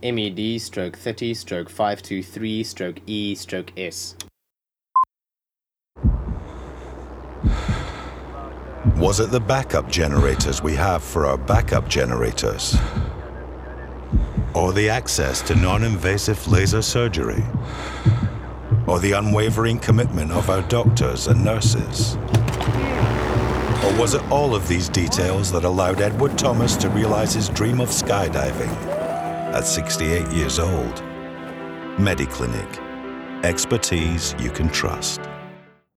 MED/30/523/E/S. Was it the backup generators we have for our backup generators? Or the access to non-invasive laser surgery? Or the unwavering commitment of our doctors and nurses? Or was it all of these details that allowed Edward Thomas to realize his dream of skydiving at 68 years old? MediClinic. Expertise you can trust.